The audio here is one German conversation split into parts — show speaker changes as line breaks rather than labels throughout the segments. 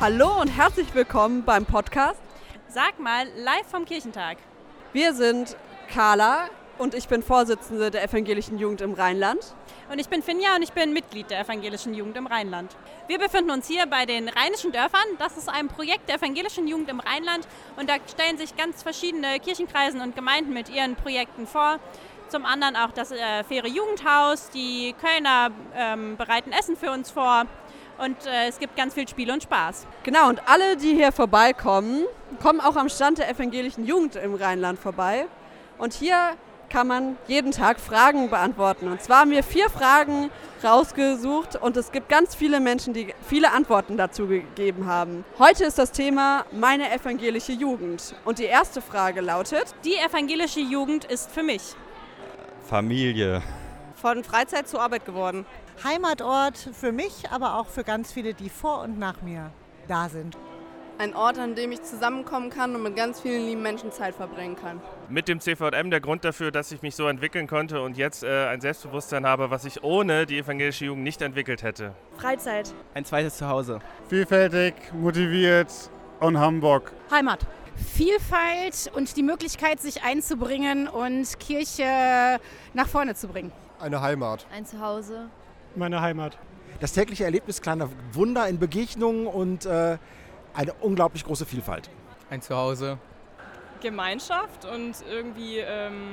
Hallo und herzlich willkommen beim Podcast
Sag mal, live vom Kirchentag.
Wir sind Carla und ich bin Vorsitzende der Evangelischen Jugend im Rheinland.
Und ich bin Finja und ich bin Mitglied der Evangelischen Jugend im Rheinland. Wir befinden uns hier bei den Rheinischen Dörfern. Das ist ein Projekt der Evangelischen Jugend im Rheinland. Und da stellen sich ganz verschiedene Kirchenkreisen und Gemeinden mit ihren Projekten vor. Zum anderen auch das Faire Jugendhaus. Die Kölner bereiten Essen für uns vor. Und es gibt ganz viel Spiel und Spaß.
Genau, und alle, die hier vorbeikommen, kommen auch am Stand der Evangelischen Jugend im Rheinland vorbei. Und hier kann man jeden Tag Fragen beantworten. Und zwar haben wir 4 Fragen rausgesucht und es gibt ganz viele Menschen, die viele Antworten dazu gegeben haben. Heute ist das Thema meine evangelische Jugend. Und die erste Frage lautet:
Die evangelische Jugend ist für mich
Familie.
Von Freizeit zu Arbeit geworden.
Heimatort für mich, aber auch für ganz viele, die vor und nach mir da sind.
Ein Ort, an dem ich zusammenkommen kann und mit ganz vielen lieben Menschen Zeit verbringen kann.
Mit dem CVM der Grund dafür, dass ich mich so entwickeln konnte und jetzt ein Selbstbewusstsein habe, was ich ohne die evangelische Jugend nicht entwickelt hätte.
Freizeit.
Ein zweites Zuhause.
Vielfältig, motiviert und Hamburg.
Heimat.
Vielfalt und die Möglichkeit, sich einzubringen und Kirche nach vorne zu bringen.
Eine Heimat.
Ein Zuhause.
Meine Heimat.
Das tägliche Erlebnis kleiner Wunder in Begegnungen und eine unglaublich große Vielfalt.
Ein Zuhause.
Gemeinschaft und irgendwie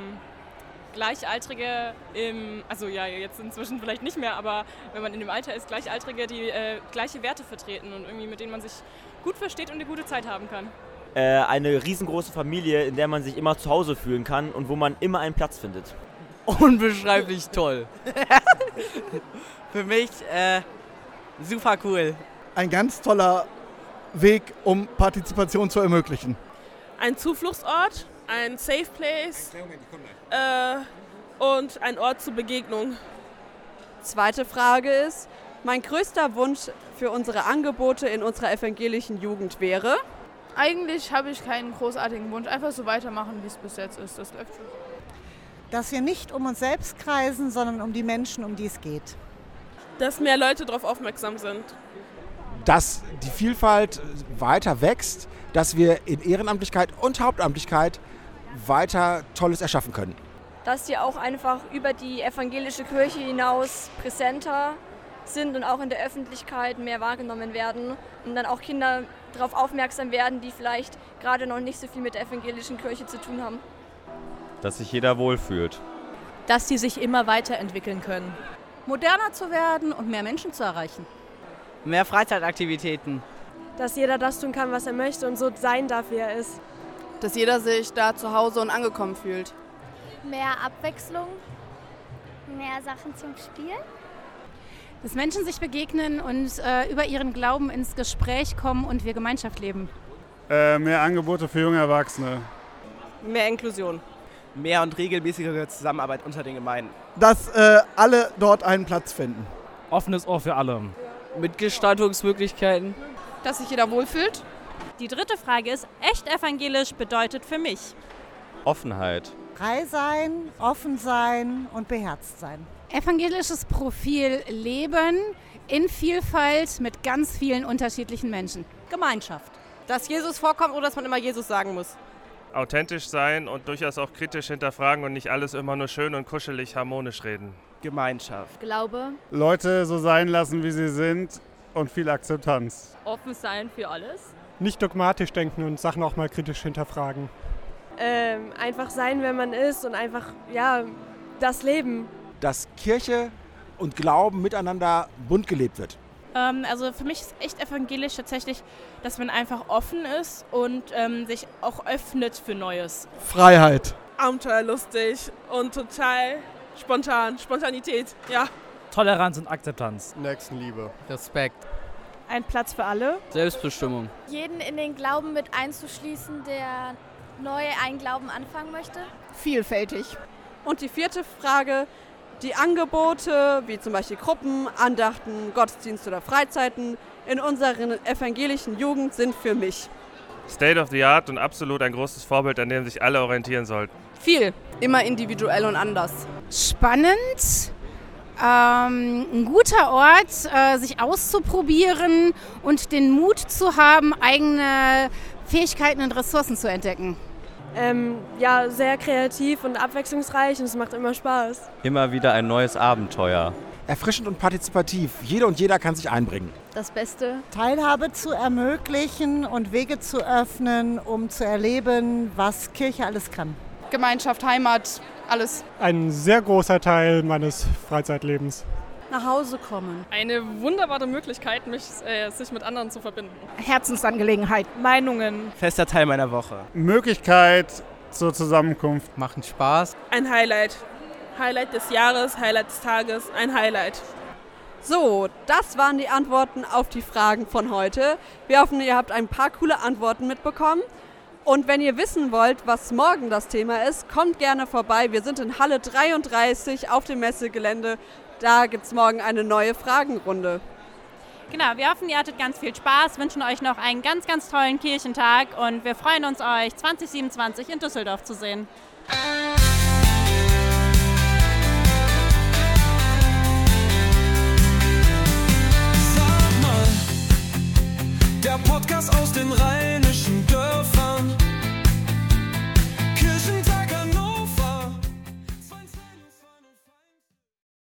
Gleichaltrige also ja, jetzt inzwischen vielleicht nicht mehr, aber wenn man in dem Alter ist, Gleichaltrige, die gleiche Werte vertreten und irgendwie mit denen man sich gut versteht und eine gute Zeit haben kann.
Eine riesengroße Familie, in der man sich immer zu Hause fühlen kann und wo man immer einen Platz findet.
Unbeschreiblich toll. Für mich super cool.
Ein ganz toller Weg, um Partizipation zu ermöglichen.
Ein Zufluchtsort, ein Safe Place und ein Ort zur Begegnung.
Zweite Frage ist: Mein größter Wunsch für unsere Angebote in unserer evangelischen Jugend wäre?
Eigentlich habe ich keinen großartigen Wunsch, einfach so weitermachen, wie es bis jetzt ist. Das läuft schon.
Dass wir nicht um uns selbst kreisen, sondern um die Menschen, um die es geht.
Dass mehr Leute darauf aufmerksam sind.
Dass die Vielfalt weiter wächst, dass wir in Ehrenamtlichkeit und Hauptamtlichkeit weiter Tolles erschaffen können.
Dass die auch einfach über die evangelische Kirche hinaus präsenter sind und auch in der Öffentlichkeit mehr wahrgenommen werden und dann auch Kinder darauf aufmerksam werden, die vielleicht gerade noch nicht so viel mit der evangelischen Kirche zu tun haben.
Dass sich jeder wohlfühlt.
Dass sie sich immer weiterentwickeln können. Moderner zu werden und mehr Menschen zu erreichen.
Mehr Freizeitaktivitäten.
Dass jeder das tun kann, was er möchte und so sein darf, wie er ist.
Dass jeder sich da zu Hause und angekommen fühlt.
Mehr Abwechslung, mehr Sachen zum Spielen.
Dass Menschen sich begegnen und über ihren Glauben ins Gespräch kommen und wir Gemeinschaft leben.
Mehr Angebote für junge Erwachsene.
Mehr Inklusion.
Mehr und regelmäßigere Zusammenarbeit unter den Gemeinden.
Dass alle dort einen Platz finden.
Offenes Ohr für alle. Mitgestaltungsmöglichkeiten.
Dass sich jeder wohlfühlt. Die dritte Frage ist: Echt evangelisch bedeutet für mich
Offenheit.
Frei sein, offen sein und beherzt sein.
Evangelisches Profil Leben in Vielfalt mit ganz vielen unterschiedlichen Menschen.
Gemeinschaft. Dass Jesus vorkommt oder dass man immer Jesus sagen muss.
Authentisch sein und durchaus auch kritisch hinterfragen und nicht alles immer nur schön und kuschelig harmonisch reden.
Gemeinschaft.
Glaube.
Leute so sein lassen, wie sie sind und viel Akzeptanz.
Offen sein für alles.
Nicht dogmatisch denken und Sachen auch mal kritisch hinterfragen.
Einfach sein, wer man ist und einfach, das Leben.
Dass Kirche und Glauben miteinander bunt gelebt wird.
Also für mich ist echt evangelisch tatsächlich, dass man einfach offen ist und sich auch öffnet für Neues.
Freiheit.
Abenteuerlustig und total spontan. Spontanität, ja.
Toleranz und Akzeptanz.
Nächstenliebe.
Respekt.
Ein Platz für alle.
Selbstbestimmung.
Jeden in den Glauben mit einzuschließen, der neu einen Glauben anfangen möchte.
Vielfältig.
Und die vierte Frage: Die Angebote, wie zum Beispiel Gruppen, Andachten, Gottesdienste oder Freizeiten in unserer evangelischen Jugend sind für mich
State of the Art und absolut ein großes Vorbild, an dem sich alle orientieren sollten.
Viel.
Immer individuell und anders.
Spannend, Ein guter Ort, sich auszuprobieren und den Mut zu haben, eigene Fähigkeiten und Ressourcen zu entdecken.
Ja, sehr kreativ und abwechslungsreich und es macht immer Spaß.
Immer wieder ein neues Abenteuer.
Erfrischend und partizipativ. Jede und jeder kann sich einbringen.
Das Beste.
Teilhabe zu ermöglichen und Wege zu öffnen, um zu erleben, was Kirche alles kann.
Gemeinschaft, Heimat, alles.
Ein sehr großer Teil meines Freizeitlebens.
Nach Hause kommen.
Eine wunderbare Möglichkeit, sich mit anderen zu verbinden.
Herzensangelegenheit.
Meinungen. Fester Teil meiner Woche.
Möglichkeit zur Zusammenkunft.
Machen Spaß.
Ein Highlight. Highlight des Jahres, Highlight des Tages, ein Highlight.
So, das waren die Antworten auf die Fragen von heute. Wir hoffen, ihr habt ein paar coole Antworten mitbekommen. Und wenn ihr wissen wollt, was morgen das Thema ist, kommt gerne vorbei. Wir sind in Halle 33 auf dem Messegelände. Da gibt es morgen eine neue Fragenrunde.
Genau, wir hoffen, ihr hattet ganz viel Spaß, wünschen euch noch einen ganz, ganz tollen Kirchentag und wir freuen uns, euch 2027 in Düsseldorf zu sehen.
Der Podcast aus den rheinischen Dörfern.